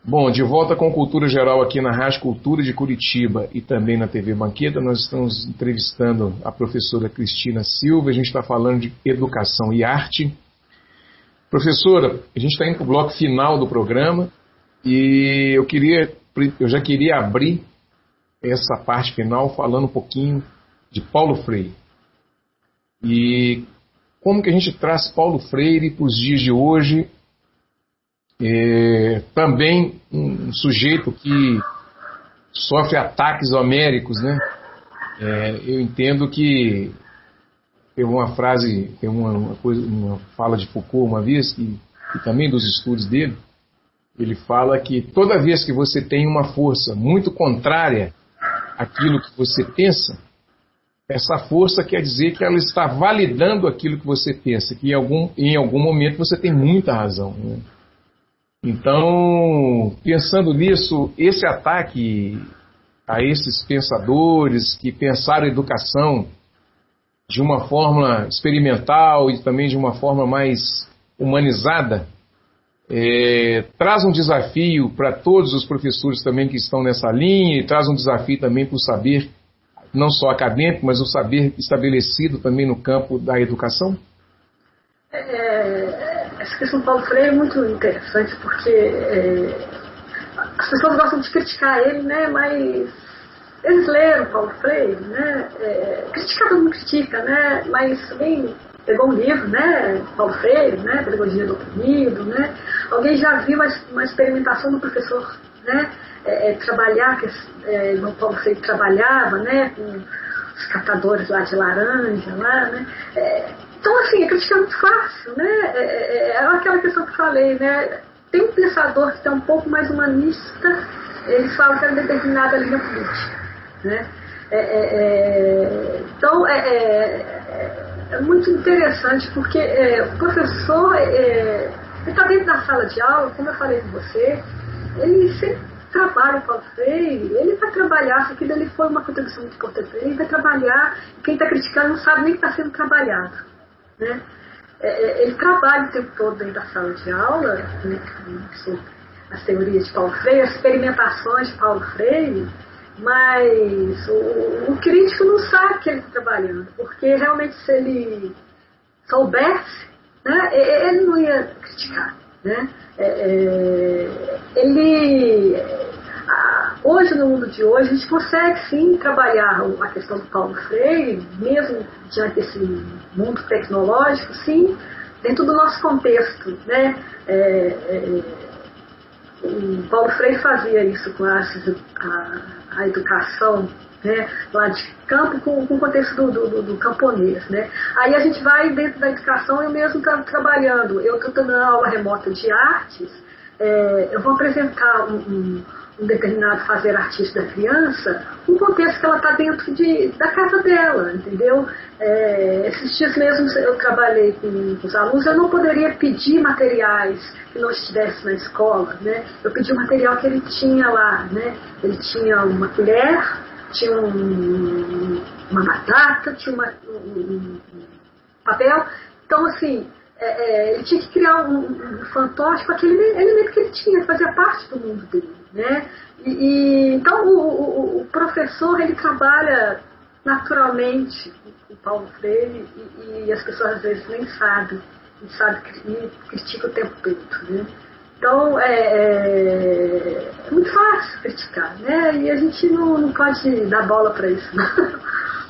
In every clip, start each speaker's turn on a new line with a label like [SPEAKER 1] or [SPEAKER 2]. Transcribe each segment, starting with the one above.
[SPEAKER 1] Bom, de volta com Cultura Geral aqui na Rádio Cultura de Curitiba e também na TV Banqueta, nós estamos entrevistando a professora Cristina Silva, a gente está falando de educação e arte. Professora, a gente está indo para o bloco final do programa e eu já queria abrir essa parte final falando um pouquinho de Paulo Freire. E como que a gente traz Paulo Freire para os dias de hoje? Também um sujeito que sofre ataques homéricos, né? Eu entendo que tem uma frase, tem uma fala de Foucault uma vez, e também dos estudos dele, ele fala que toda vez que você tem uma força muito contrária àquilo que você pensa, essa força quer dizer que ela está validando aquilo que você pensa, que em algum momento você tem muita razão, né? Então, pensando nisso, esse ataque a esses pensadores que pensaram a educação de uma forma experimental e também de uma forma mais humanizada, traz um desafio para todos os professores também que estão nessa linha, e traz um desafio também para o saber, não só acadêmico, mas o saber estabelecido também no campo da educação?
[SPEAKER 2] Essa questão do Paulo Freire é muito interessante, porque as pessoas gostam de criticar ele, né? Mas eles leram Paulo Freire, né? Criticar todo mundo critica, né? Mas alguém pegou um livro, né? Paulo Freire, né? Pedagogia do Oprimido, né? Alguém já viu uma experimentação do professor, né? Trabalhar, que Paulo Freire trabalhava, né? Com os catadores lá de laranja, lá, né? Então, assim, a crítica é muito fácil, né? É aquela questão que eu falei, né? Tem um pensador que é um pouco mais humanista, eles falam que é uma determinada linha política, né? Então, é muito interessante, porque o professor, ele está dentro da sala de aula, como eu falei com você, ele sempre trabalha com o Paulo Freire, ele vai trabalhar, se aquilo ali foi uma contribuição muito importante para ele vai trabalhar, quem está criticando não sabe nem que está sendo trabalhado, né? Ele trabalha o tempo todo dentro da sala de aula, né, sobre as teorias de Paulo Freire, as experimentações de Paulo Freire, mas o crítico não sabe que ele está trabalhando, porque realmente se ele soubesse, né, ele não ia criticar, né? Hoje, no mundo de hoje, a gente consegue sim trabalhar a questão do Paulo Freire, mesmo diante desse mundo tecnológico, sim, dentro do nosso contexto, né? O Paulo Freire fazia isso com a educação, né, lá de campo, com o contexto do camponês, né? Aí a gente vai dentro da educação, eu mesmo trabalhando, eu estou dando aula remota de artes, eu vou apresentar um determinado fazer artístico da criança, um contexto que ela está dentro da casa dela, entendeu? Esses dias mesmo eu trabalhei com os alunos, eu não poderia pedir materiais que não estivesse na escola, né? Eu pedi o material que ele tinha lá, né? Ele tinha uma colher, tinha uma batata, tinha um papel, então assim, ele tinha que criar um fantoche com aquele elemento que ele tinha, fazia parte do mundo dele, né? Então o professor, ele trabalha naturalmente com o Paulo Freire e as pessoas às vezes nem sabem, e critica o tempo todo, né? Então é muito fácil criticar, né? E a gente não pode dar bola para isso, não.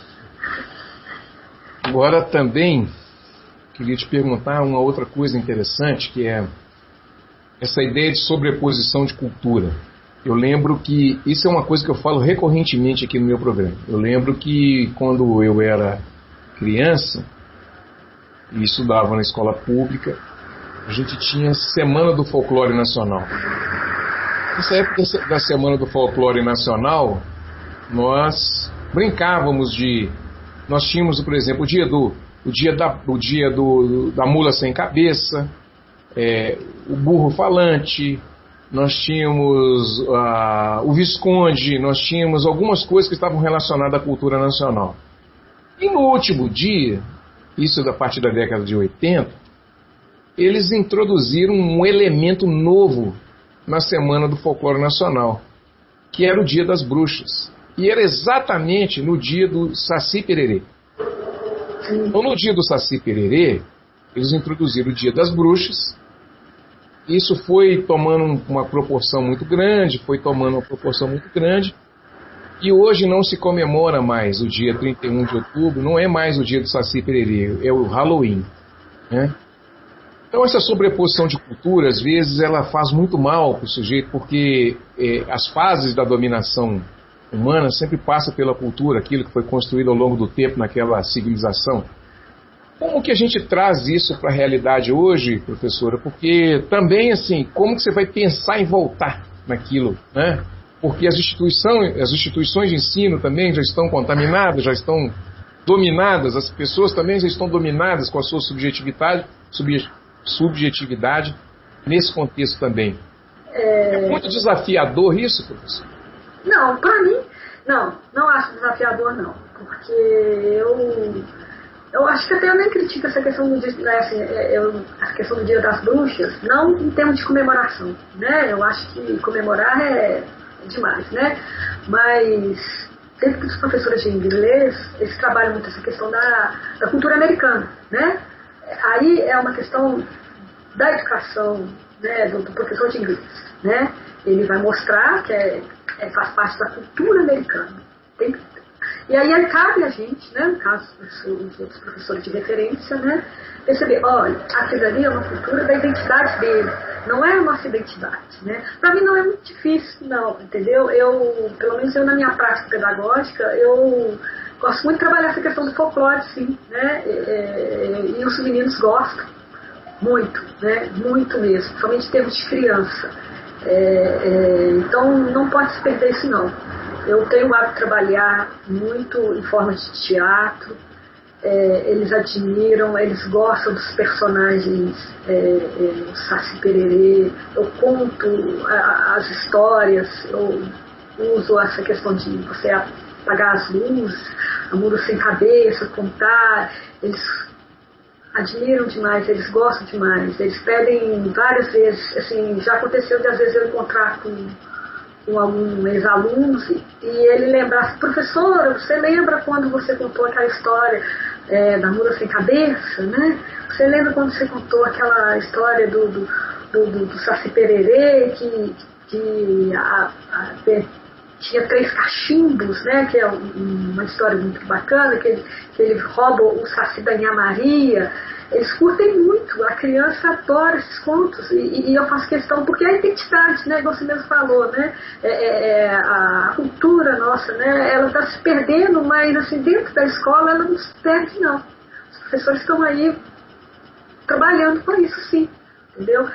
[SPEAKER 1] Agora também queria te perguntar uma outra coisa interessante, que é essa ideia de sobreposição de cultura. Eu lembro que isso é uma coisa que eu falo recorrentemente aqui no meu programa. Eu lembro que quando eu era criança e estudava na escola pública, a gente tinha Semana do Folclore Nacional. Nessa época da Semana do Folclore Nacional, nós brincávamos nós tínhamos, por exemplo, o dia da mula sem cabeça, o burro falante, nós tínhamos o Visconde, nós tínhamos algumas coisas que estavam relacionadas à cultura nacional. E no último dia, isso a partir da década de 80, eles introduziram um elemento novo na Semana do Folclore Nacional, que era o Dia das Bruxas. E era exatamente no dia do Saci Pererê. Então, no dia do Saci Pererê, eles introduziram o Dia das Bruxas. Isso foi tomando uma proporção muito grande, e hoje não se comemora mais o dia 31 de outubro, não é mais o dia do Saci Pererê, é o Halloween, né? Então essa sobreposição de cultura, às vezes, ela faz muito mal para o sujeito, porque as fases da dominação humana sempre passa pela cultura, aquilo que foi construído ao longo do tempo naquela civilização. Como que a gente traz isso para a realidade hoje, professora? Porque também, assim, como que você vai pensar em voltar naquilo, né? Porque as instituições de ensino também já estão contaminadas, já estão dominadas, as pessoas também já estão dominadas com a sua subjetividade nesse contexto também. É muito desafiador isso, professor?
[SPEAKER 2] Não, para mim, não acho desafiador, não. Porque eu acho que até eu nem critico essa questão do dia, a questão do Dia das Bruxas, não em termos de comemoração, né? Eu acho que comemorar é demais, né? Mas dentro dos professores de inglês, eles trabalham muito essa questão da cultura americana, né? Aí é uma questão da educação, né, do professor de inglês, né? Ele vai mostrar que faz parte da cultura americana. E aí cabe a gente, né, no caso dos outros professores de referência, né, perceber, olha, aquilo ali é uma cultura da identidade dele, não é a nossa identidade, né? Para mim não é muito difícil, não, entendeu? Pelo menos na minha prática pedagógica, eu gosto muito de trabalhar essa questão do folclore, sim, né? E os meninos gostam muito, né? Muito mesmo, principalmente em termos de criança. Então não pode se perder isso, não. Eu tenho o hábito de trabalhar muito em forma de teatro. Eles admiram, eles gostam dos personagens, o Saci Pererê. Eu conto as histórias, eu uso essa questão de você apagar as luzes, a mula sem cabeça, contar. Eles admiram demais, eles gostam demais, eles pedem várias vezes, assim, já aconteceu de às vezes eu encontrar com alguns ex-alunos e ele lembrar, professora, você lembra quando você contou aquela história da mula sem cabeça, né? Você lembra quando você contou aquela história do Saci Pererê que tinha 3 cachimbos, né? Que é uma história muito bacana, que ele rouba o Saci da Nha Maria. Eles curtem muito, a criança adora esses contos e eu faço questão, porque é a identidade, né, igual você mesmo falou, né, a cultura nossa, né, ela está se perdendo, mas assim, dentro da escola ela não se perde, não. Os professores estão aí trabalhando para isso, sim, entendeu?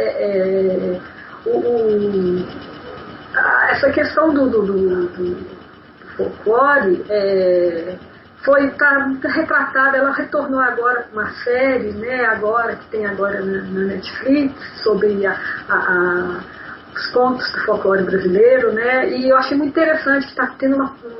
[SPEAKER 2] Essa questão do folclore está retratada, ela retornou agora com uma série, né, que tem agora na Netflix, sobre os contos do folclore brasileiro, né, e eu achei muito interessante que está tendo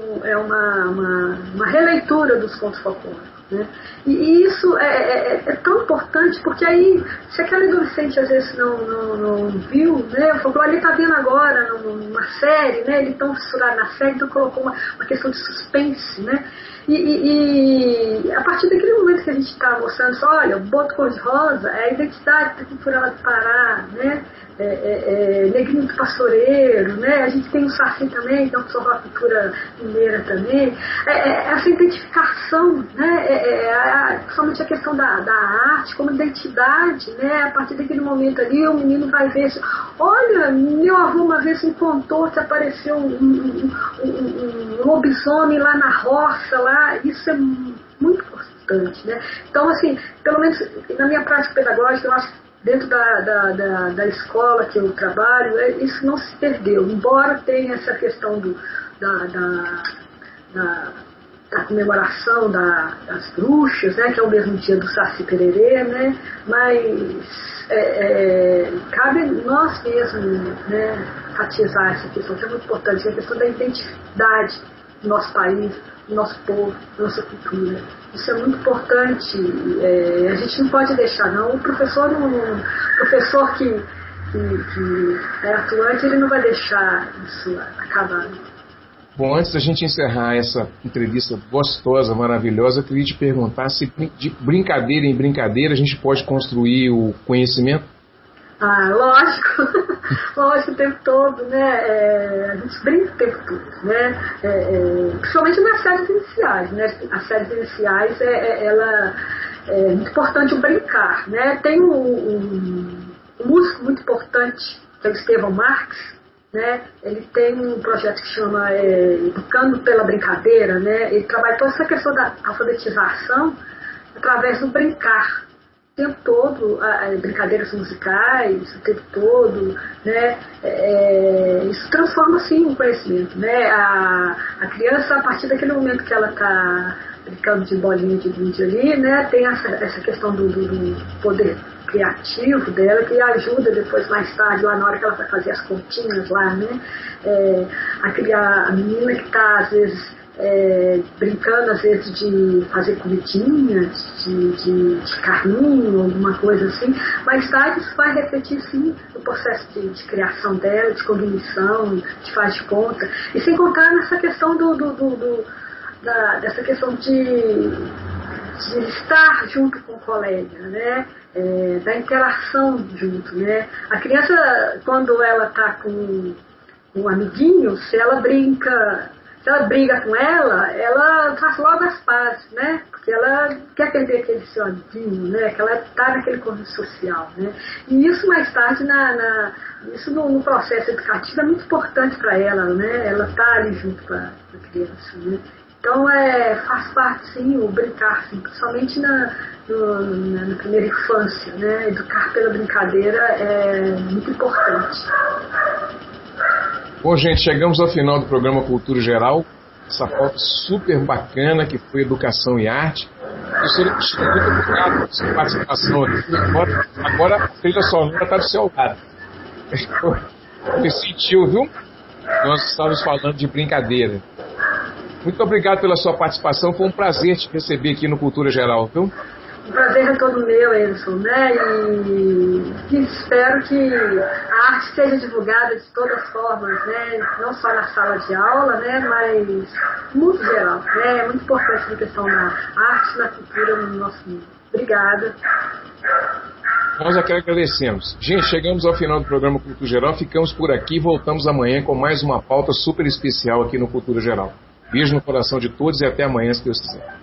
[SPEAKER 2] uma releitura dos contos folclóricos, né, e isso é tão importante, porque aí, se aquele adolescente às vezes não viu, né, o folclore ele está vendo agora numa série, né, ele tão fissurado na série, então colocou uma questão de suspense, né. E a partir daquele momento que a gente está mostrando, olha, o boto cor-de-rosa é a identidade cultural do Pará, né? Negrinho do Pastoreiro, né? A gente tem o Saci também, que absorve a cultura mineira também. Essa identificação, né? Principalmente a questão da arte como identidade, né? A partir daquele momento ali, o menino vai ver, olha, meu avô uma vez me contou que apareceu um lobisomem lá na roça, lá, isso é muito importante, né? Então, assim, pelo menos na minha prática pedagógica, eu acho que dentro da escola que eu trabalho, isso não se perdeu, embora tenha essa questão da comemoração das bruxas, né, que é o mesmo dia do Saci Pererê, né, mas cabe nós mesmos, né, enfatizar essa questão, que é muito importante, a questão da identidade do nosso país, do nosso povo, da nossa cultura. Isso é muito importante, a gente não pode deixar, não. O professor que que é atuante, ele não vai deixar isso acabar.
[SPEAKER 1] Bom, antes da gente encerrar essa entrevista gostosa, maravilhosa, eu queria te perguntar se de brincadeira em brincadeira a gente pode construir o conhecimento?
[SPEAKER 2] Lógico, lógico, o tempo todo, né? A gente brinca o tempo todo, né? Principalmente nas séries iniciais, né? As séries iniciais, ela é muito importante o brincar, né? Tem um músico muito importante, que é o Estevão Marques, né? Ele tem um projeto que chama Educando pela Brincadeira, né? Ele trabalha toda essa questão da alfabetização através do brincar. O tempo todo, brincadeiras musicais, o tempo todo, né? Isso transforma sim o conhecimento, né? A criança, a partir daquele momento que ela está brincando de bolinha de gude ali, né? Tem essa questão do poder criativo dela, que ajuda depois, mais tarde, lá na hora que ela vai fazer as continhas lá, né? A menina que está, às vezes, brincando, às vezes, de fazer comidinhas, de carrinho, alguma coisa assim, mais tarde isso vai refletir, sim, no processo de criação dela, de cognição, de faz de conta, e sem contar nessa questão dessa questão de estar junto com o colega, né? Da interação junto, né? A criança, quando ela está com um amiguinho, se ela briga com ela faz logo as pazes, né? Porque ela quer perder aquele seu amiguinho, né? Que ela está naquele convívio social, né? E isso mais tarde, isso no processo educativo é muito importante para ela, né? Ela está ali junto com a criança, né? Então, faz parte, sim, o brincar, sim, principalmente na primeira infância, né? Educar pela brincadeira é muito importante.
[SPEAKER 1] Bom, gente, chegamos ao final do programa Cultura Geral, essa pauta super bacana que foi Educação e Arte. Professora, muito obrigado pela sua participação aqui. Agora a trilha sonora está do seu lado. Você sentiu, viu? Nós estávamos falando de brincadeira. Muito obrigado pela sua participação, foi um prazer te receber aqui no Cultura Geral, viu?
[SPEAKER 2] O prazer é todo meu, Edson, né? E espero que a arte seja divulgada de todas as formas, né? Não só na sala de aula, né? Mas muito geral, né? É muito importante a questão da arte e da cultura no nosso mundo. Obrigada.
[SPEAKER 1] Nós aqui agradecemos. Gente, chegamos ao final do programa Cultura Geral, ficamos por aqui e voltamos amanhã com mais uma pauta super especial aqui no Cultura Geral. Beijo no coração de todos e até amanhã, se Deus quiser.